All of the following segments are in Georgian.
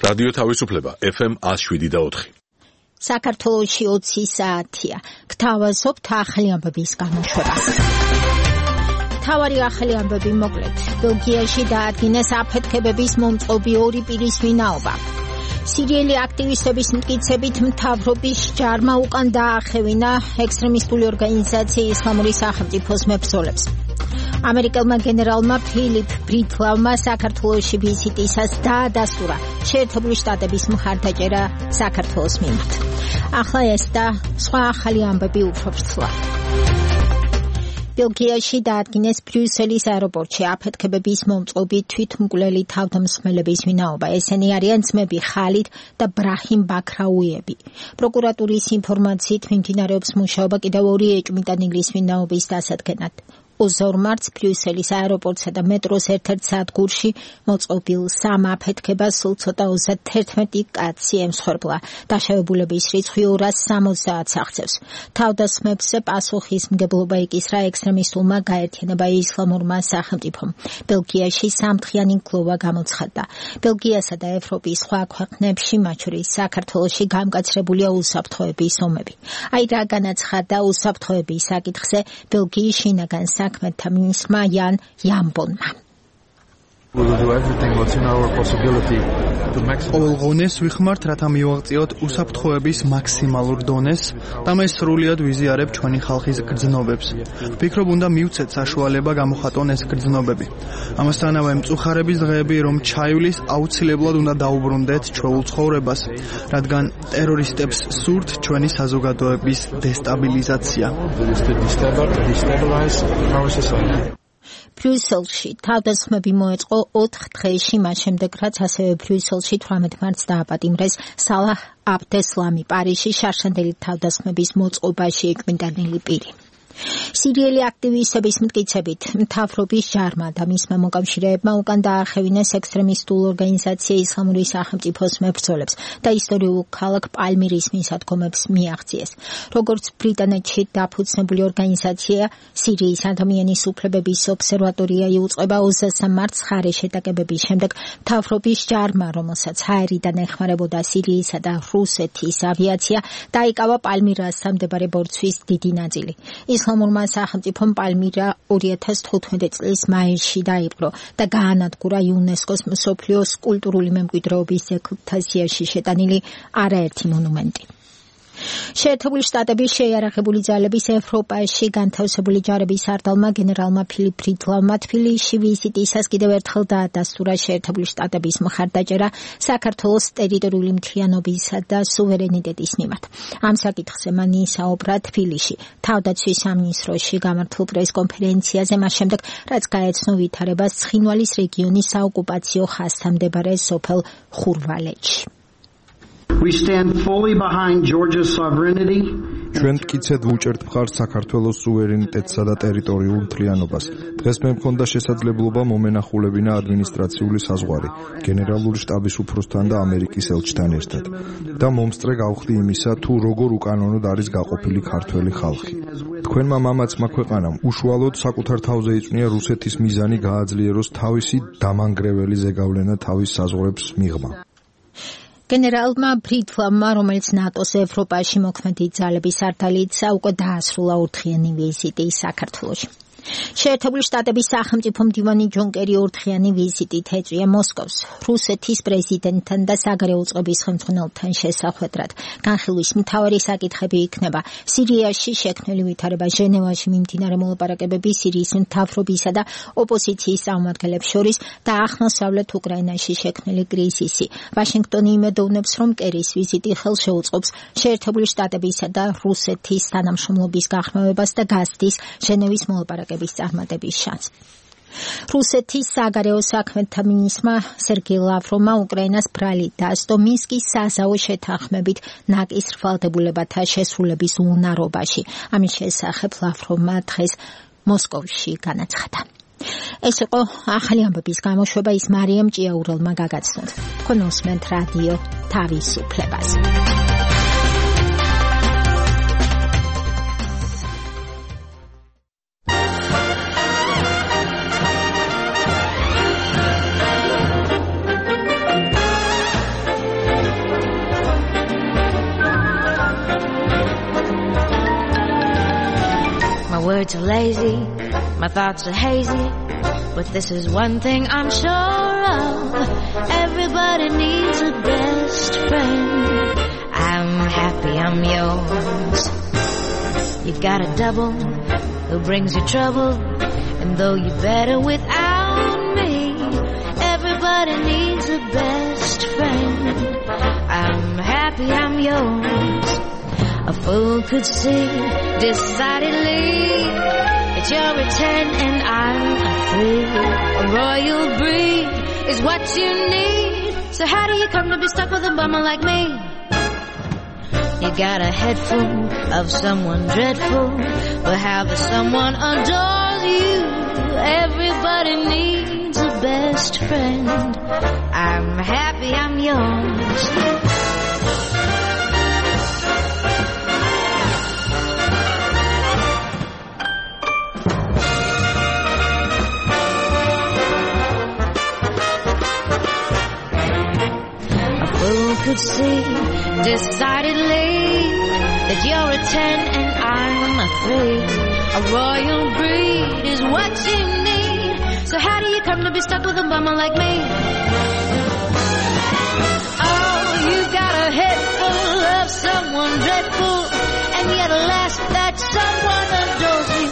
რადიო თავისუფლება FM 107.4. საქართველოში 20 საათია. გთავაზობთ ახალი ამბების გამოშვებას. თავარი ახალი ამბები მოკლედ. ბელგიაში დაადგინეს აფეთქებების მომწყობი ორი პირის ვინაობა. სირიელი აქტივისტების მტკიცებით მთავრობის ჯარმა უკან დაახევინა ექსტრემისტული ორგანიზაცია ისლამური სახელმწიფოს მებრძოლებს. ამერიკელმა გენერალმა ფილიპ ბრიტლავმა საქართველოში ვიზიტისას დაადასტურა შეერთებული შტატების მხარდაჭერა საქართველოს მიმართ. ახლა ეს და სხვა ახალი ამბები უფრო ვრცლად. ბელგიაში დაადგინეს ბრიუსელის აეროპორტში აფეთქებების მომწყობი თვითმკვლელი თავდამსხმელების ვინაობა. ესენი არიან ძმები ხალიდ და ბრაჰიმ ბაქრაუიები. პროკურატურის ინფორმაციით მიმდინარეობს მუშაობა კიდევ ორი ეჭვმიტანილის ვინაობის დასადგენად. 20 მარტს ბრიუსელის აეროპორტსა და მეტროს ერთ-ერთ სადგურში მოწყობილ სამ აფეთქებას სულ ცოტა 31 კაცი ემსხვერპლა. დაშავებულების რიცხვი 270-ს აღწევს. თავდასხმებზე პასუხისმგებლობა იკისრა ექსტრემისტულმა გაერთიანება ისლამურმა სახელმწიფომ. ბელგიაში სამთხიანი გლოვა გამოცხადდა. ბელგიასა და ევროპის სხვა ქვეყნებში, მათ შორის საქართველოში გამკაცრებულია უსაფრთხოების ომები. აი რა განაცხადა უსაფრთხოების საკითხზე ბელგიის შინაგან საქმეთა მინისტრმა იან იანბონმა. ყოველ ღონეს ვიხმართ, რათა მივაღწიოთ უსაფრთხოების მაქსიმალურ დონეს და მე სრულად ვიზიარებ ჩვენი ხალხის გრძნობებს. ვფიქრობ, უნდა მივცეთ საშუალება გამოხატონ ეს გრძნობები. ამასთანავე მწუხარების დღეები რომ ჩაივლის, აუცილებლად უნდა დაუბრუნდეთ ჩვეულ ცხოვრებას, რადგან ტერორისტებს სურთ ჩვენი საზოგადოების დესტაბილიზაცია. ბრიუსელში თავდასხმები მოეწყო 4 დღეში, მას შემდეგ რაც ასევე ბრიუსელში 18 მარტს დააპატიმრეს სალაჰ აბდესლამი, პარიზში შარშანდელი თავდასხმების მოწყობაში ეჭვმიტანილი პირი. სირიელი აქტივისტების მტკიცებით მთავრობის ჯარმა და მისმა მოკავშირეებმა უკან დაახევინეს ექსტრემისტულ ორგანიზაცია ისლამური სახელმწიფოს მებრძოლებს და ისტორიულ ქალაქ პალმირის მისადგომებს მიაღწიეს. როგორც ბრიტანეთში დაფუძნებული ორგანიზაცია სირიის ადამიანის უფლებების ობსერვატორია იუწყება 23 მარტს ხარე შეტაკებების შემდეგ მთავრობის ჯარმა, რომელსაც ჰაერიდან ეხმარებოდა სირიისა და რუსეთის ავიაცია, დაიკავა პალმირასთან მდებარე ბორცვის დიდი ნაწილი. ისლამურმა სახელმწიფომ პალმირა 2015 წლის მაისში დაიპყრო და გაანადგურა იუნესკოს მსოფლიოს კულტურული მემკვიდრეობის ძეგლთა სიაში შეტანილი არაერთი მონუმენტი. შეერთებული შტატების შეიარაღებული ძალების ევროპაში განთავსებული ჯარების სარდალმა გენერალმა ფილიპ ბრიტლავმა თბილისში ვიზიტისას კიდევ ერთხელ დაადასტურა შეერთებული შტატების მხარდაჭერა საქართველოს ტერიტორიული მთლიანობისა და სუვერენიტეტის მიმართ. ამ საკითხზე მან ისაუბრა თბილისში თავდაცვის სამინისტროში გამართულ პრესკონფერენციაზე, მას შემდეგ რაც გაეცნო ვითარებას ცხინვალის რეგიონის საოკუპაციო ხაზთან მდებარე სოფელ ხურვალეთში. We stand fully behind Georgia's sovereignty. ჩვენ მტკიცედ ვუჭერთ მხარს საქართველოს სუვერენიტეტსა და ტერიტორიულ მთლიანობას. დღეს მე მქონდა შესაძლებლობა მომენახულებინა ადმინისტრაციული საზღვარი გენერალური შტაბის უფროსთან და ამერიკის ელჩთან ერთად და მომსწრე გავხდი იმისა, თუ როგორ უკანონოდ არის გაყოფილი ქართველი ხალხი. თქვენმა მამაცმა ქვეყანამ უშუალოდ საკუთარ თავზე იწვნია რუსეთის მიზანი გააძლიეროს თავისი დამანგრეველი ზეგავლენა თავის საზღვრებს მიღმა. გენერალმა ბრიტლავმა, რომელიც ნატოს ევროპაში მოქმედი ძალების სარდალიცა, უკვე დაასრულა 4-დღიანი ვიზიტი საქართველოში. შეერთებული შტატების სახელმწიფო მდივანი ჯონ კერი 4-დღიანი ვიზიტით ეწვია მოსკოვს რუსეთის პრეზიდენტთან და საგარეო წყობის ხელმძღვანელთან შესახვედრად. განხილვის მთავარი საკითხები იქნება სირიაში შექმნილი ვითარება, ჟენევაში მიმდინარე მოლაპარაკებები სირიის მთავრობისა და ოპოზიციის წარმომადგენლებს შორის და აღმოსავლეთ უკრაინაში შექმნილი კრიზისი. ვაშინგტონი იმედოვნებს, რომ კერის ვიზიტი ხელშეუწყობს შეერთებული შტატებისა და რუსეთის თანამშრომლობის გახმოვებას და გასდის ჟენევის მოლაპარაკებების წარმატების შანსს. რუსეთის საგარეო საქმეთა მინისტრმა სერგეი ლავროვმა უკრაინას ბრალი დასდო მინსკის საზავო შეთანხმებით ნაკის რვალდებულებათა შესრულების უნარობაში. ამის შესახებ ლავროვმა დღეს მოსკოვში განაცხადა. ეს იყო ახალი ამბების გამოშვება, ის მარიამ ჭიაურელმა გაგაცნოთ. თქვენ უსმენთ რადიო თავისუფლებას. words are lazy, my thoughts are hazy, but this is one thing I'm sure of. Everybody needs a best friend. I'm happy I'm yours. You got a double who brings you trouble, and though you're better without me, everybody needs a best friend. I'm happy I'm yours. A fool could see decidedly that you're a 10 and I'm a 3. A royal breed is what you need. So how do you come to be stuck with a bummer like me? You got a head full of someone dreadful, but how the someone adores you. Everybody needs a best friend. I'm happy I'm yours. Could see decidedly that you're a 10 and I'm a 3. A royal breed is what you need. So how do you come to be stuck with a bummer like me? Oh, you got a head full of someone dreadful, and yet alas, that someone adores you.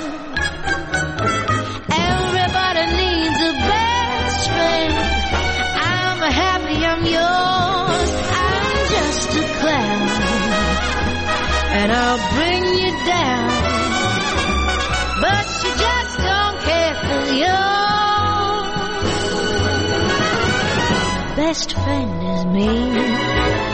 Everybody needs a best friend. I'm happy I'm yours. Just a clown, and I'll bring you down, but you just don't care for your best friend is me.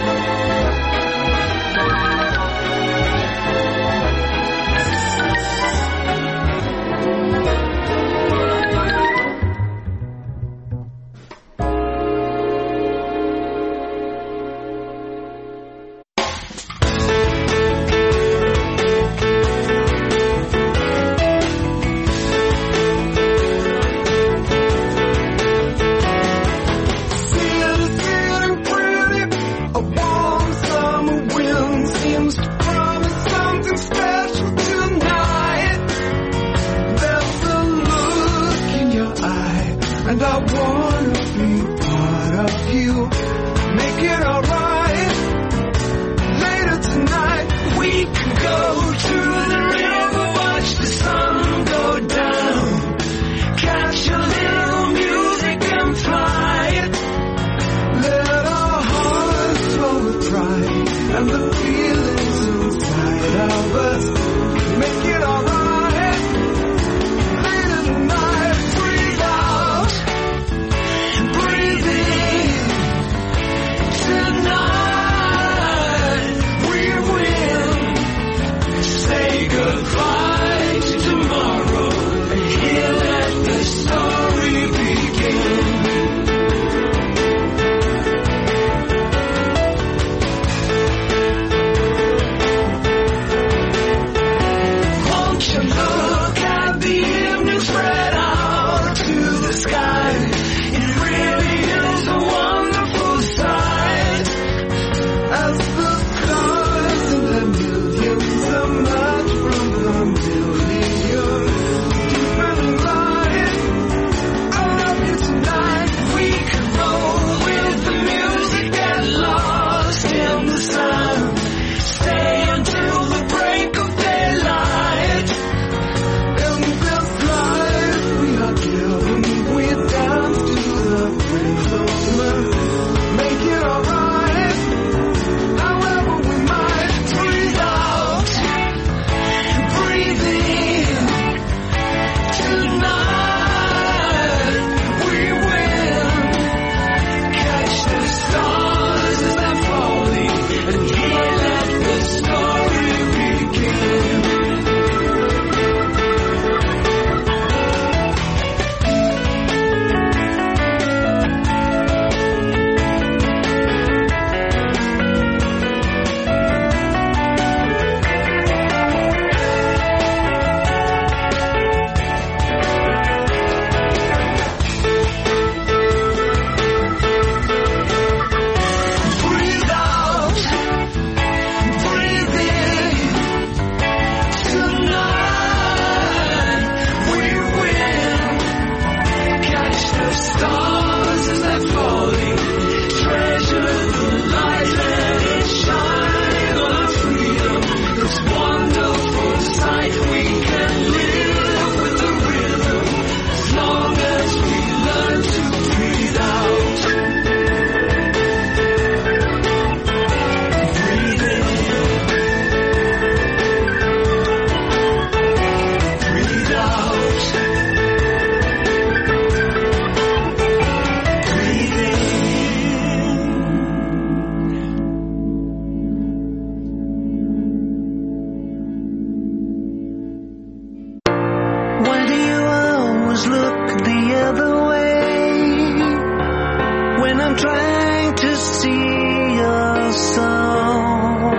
always look the other way when I'm trying to see your soul.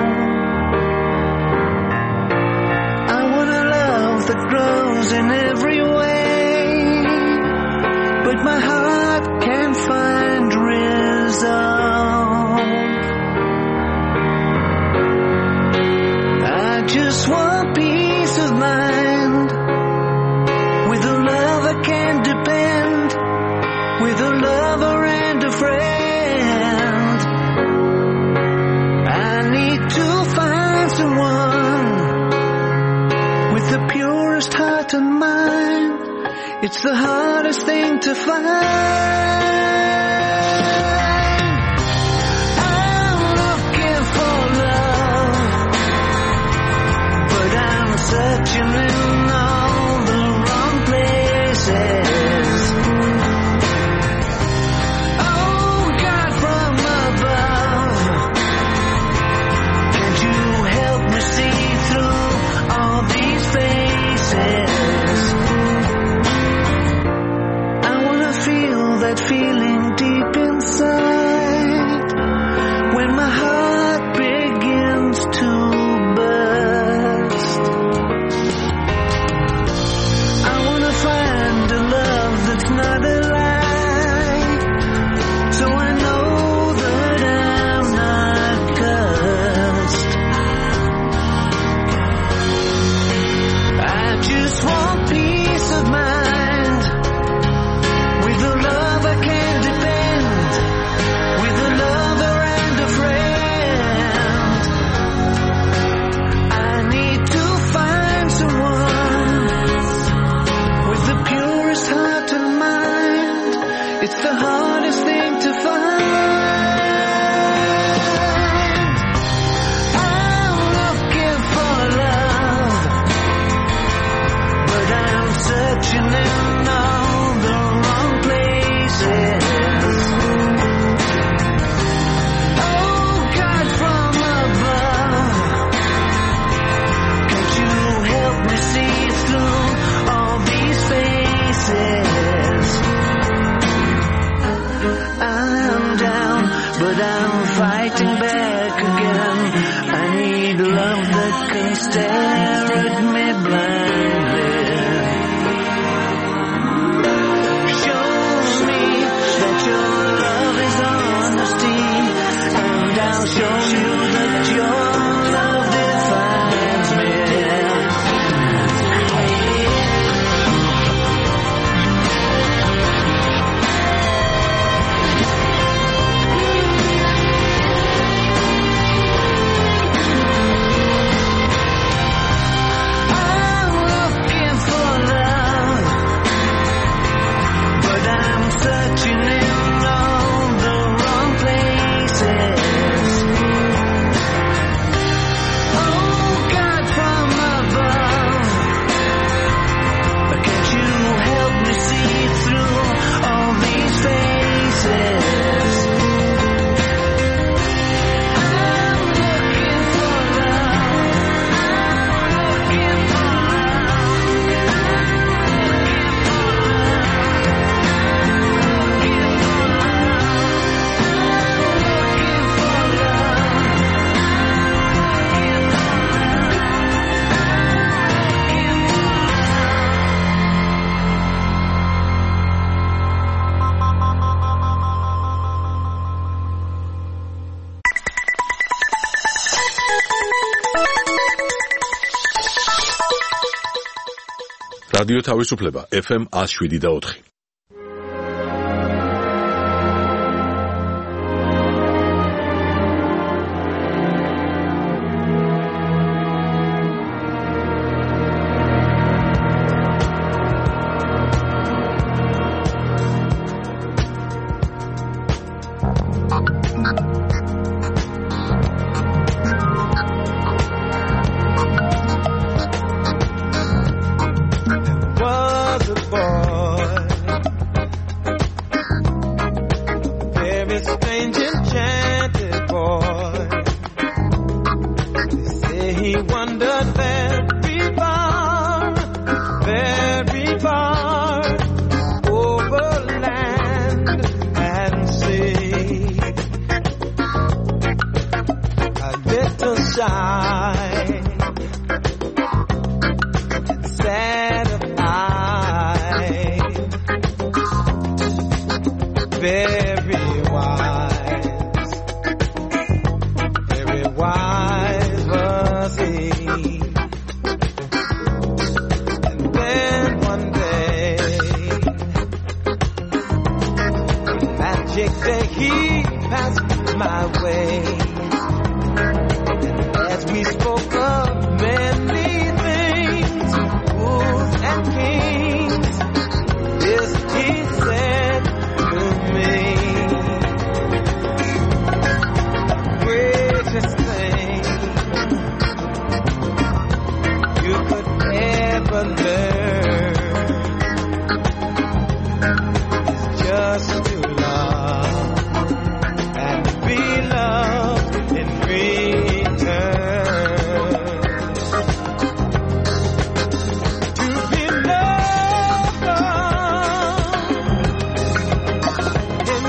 I want a love that grows in every way, but my heart can't find resolve. I just want peace of mind, with a love I can depend, with a lover and a friend. I need to find someone with the purest heart and mind. It's the hardest thing to find. I'm looking for love, but I'm searching in all the wrong places. Oh, God from above, can't you help me see through all these faces? I wanna feel that feeling deep inside when my heart begins to burst. I wanna find a love that's not a lie, so I know that I'm not cursed. I just want peace of mind, with a love I can depend, with a lover and a friend. I need to find someone with the purest heart and mind. It's the hardest thing to find. I'm looking for love, but I'm searching in all the wrong places. Oh, God from above, can't you help me see through all these faces? I'm down, but I'm fighting back again. I need love that can stare at me blindly. Show me that your love is honesty, and I'll show you that your love defines me. I'm looking for love, but I'm searching in all the wrong places. Oh, God from above, can't you help me see through all these faces? I'm looking for love, looking for რადიო თავისუფლება FM 107.4. was a boy my way. And as we spoke of many things, fools and kings, this he said to me. Greatest thing you could ever learn is just to love and be loved in return. To be loved in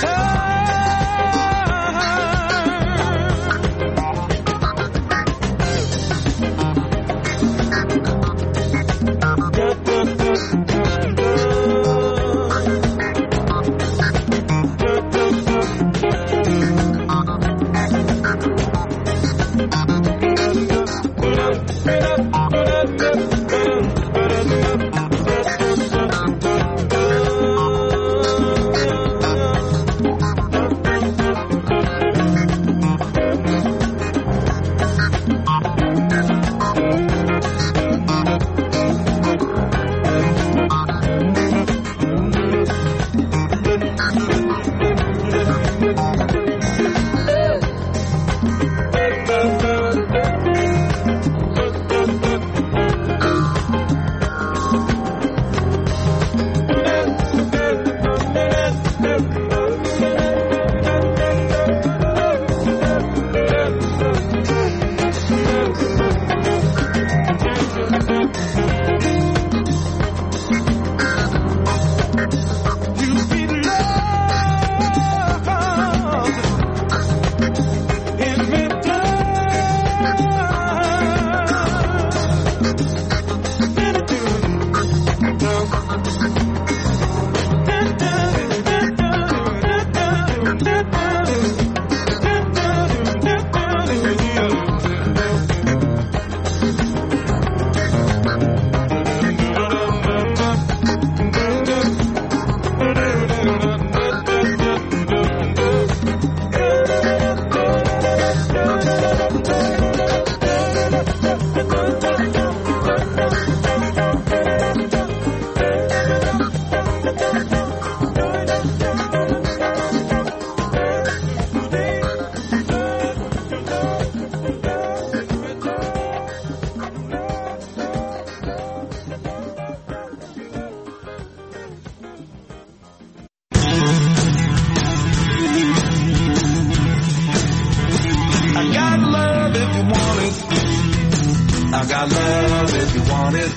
I got love if you want it.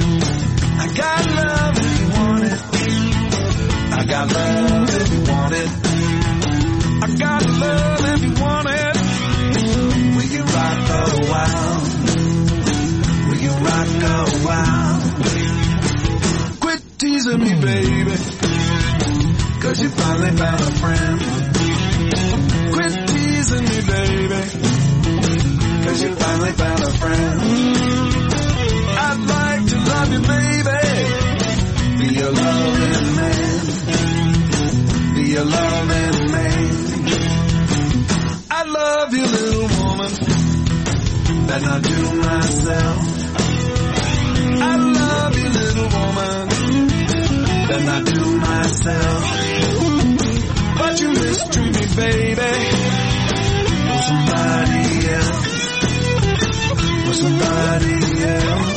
I got love if you want it. I got love if you want it. I got love if you want it. Will you rock a while? Will you rock a while? Quit teasing me, baby, 'cause you finally found a friend. Quit teasing me, baby, 'cause you finally found a friend. I'd like to love you, baby, be your loving man, be your loving man. I love you, little woman, that I do myself. I love you, little woman, that I do myself. But you mistreat me, baby, for somebody else. For somebody else.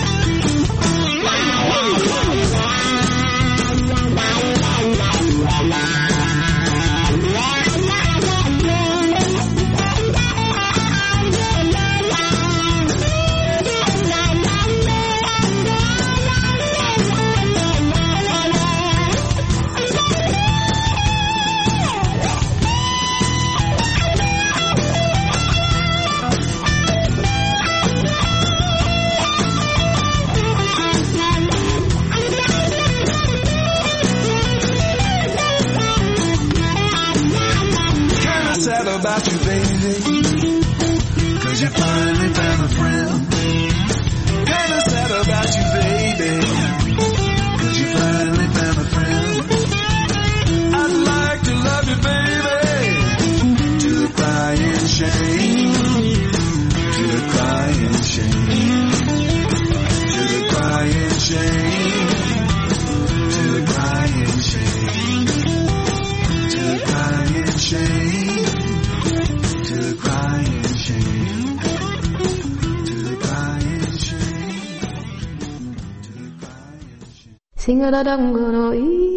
About you, baby, 'cause you finally found a friend. Kinda sad about you, baby, 'cause you finally found a friend. I'd like to love you, baby, Sing-a-da-dum-gonna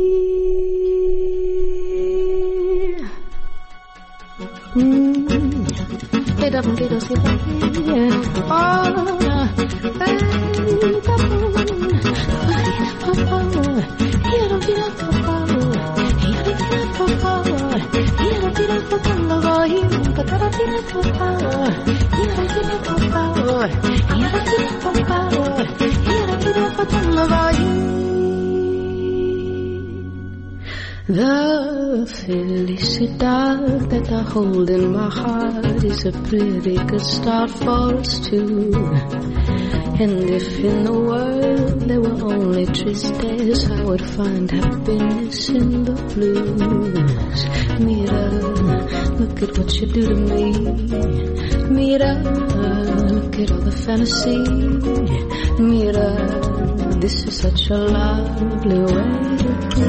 The felicidad that I hold in my heart is a pretty good start for us two. And if in the world there were only tristes, I would find happiness in the blues. Mira, look at what you do to me. Mira, look at all the fantasy. Mira, this is such a lovely way to be.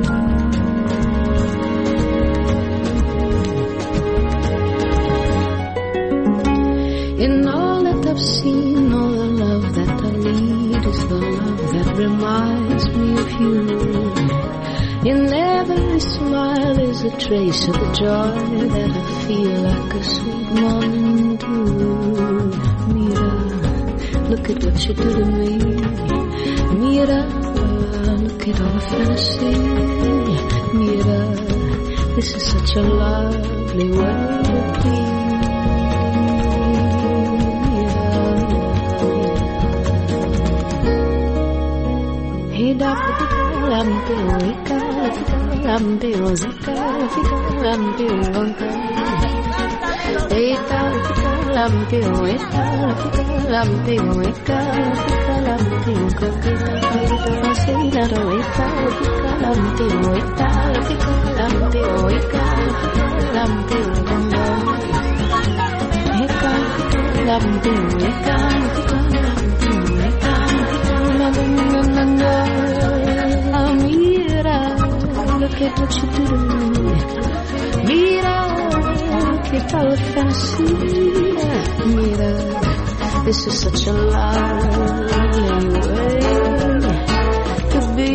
In all that I've seen, all the love that I need is the love that reminds me of you. In every smile is a trace of the joy that I feel like a sweet morning dew. Mira, look at what you do to me. Mira, look at all the fantasy. Mira, this is such a lovely way to be. Look at what you do to me. Mira, look at all the fantasy. Mira, this is such a lovely way to be.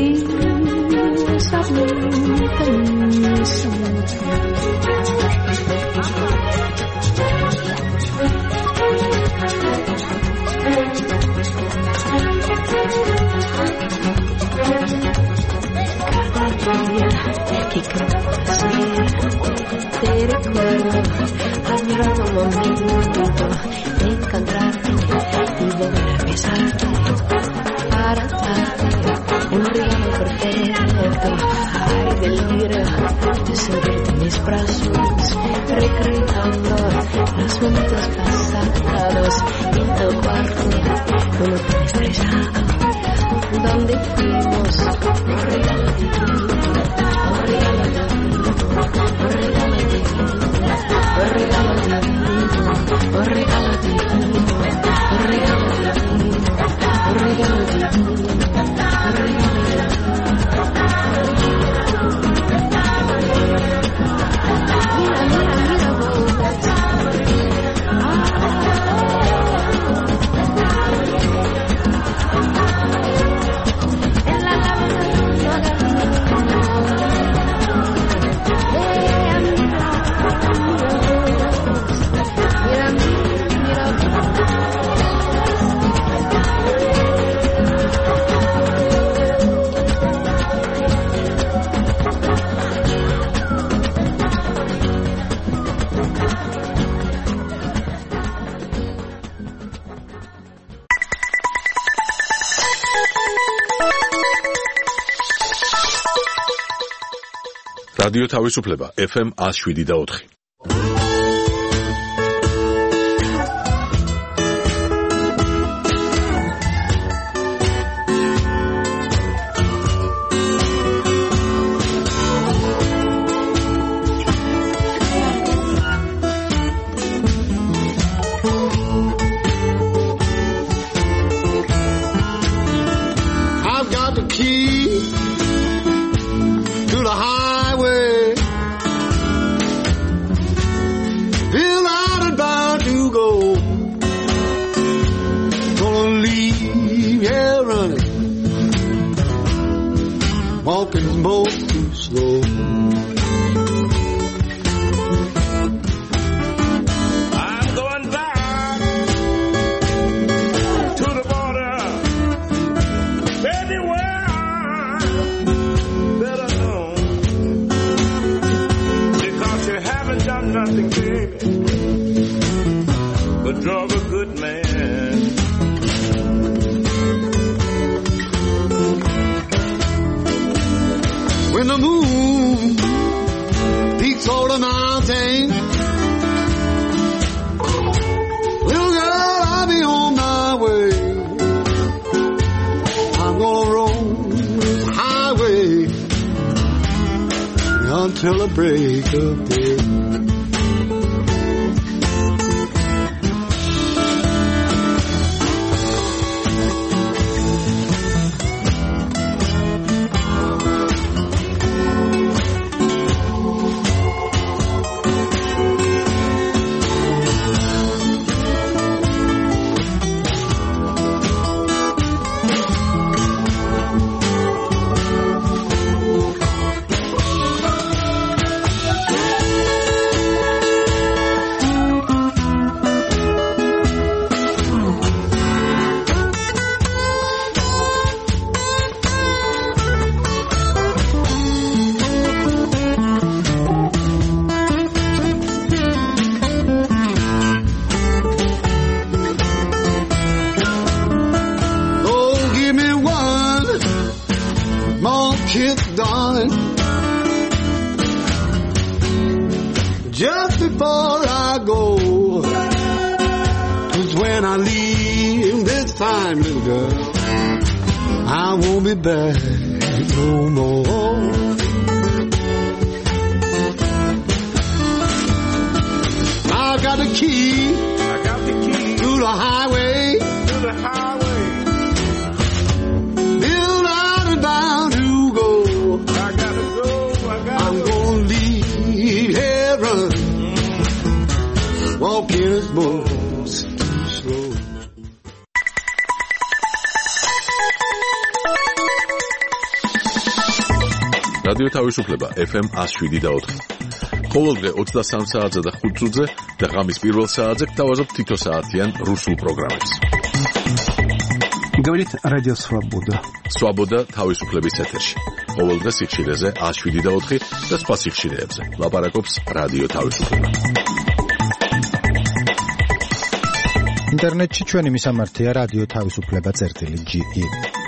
Te recuerdo, añorando un momento de encontrarte y volver a besarte para darte un regalo perfecto. Ay, delirio de sentirte en mis brazos, recreando los momentos pasados en tu cuarto, como tan estrellado, donde fuimos un regalo divino. რადიო თავისუფლება FM 107.4. I've got the key to the highway. Feel out and bound to go. Gonna leave here running. walking his boat too slow. I'm going back to the border, baby, where I'm better known, because you haven't done nothing, baby, but drug a good man. When the moon peaks over the mountain, little girl, I'll be on my way. I'm gonna roll this highway until the break of day. Kiss, darling, just before I go, 'cause when I leave this time, little girl, I won't be back no more. I got the key, to the highway, build out and bound to go. I'm gonna leave heaven, walking his boat too slow. რადიო თავისუფლება FM 107.4. ყოველდღე 23 საათზე და 5 წუთზე და ღამის პირველ საათზე გთავაზობთ თითო საათიან რუსულ პროგრამებს. Говорит Радио Свобода. Свобода თავისუფლების ეთერში. ყოველდღე სიხშირეზე 107.4 და სხვა სიხშირეებზე. ლაპარაკობს რადიო თავისუფლება. ინტერნეტში ჩვენი მისამართია რადიო თავისუფლება.ge.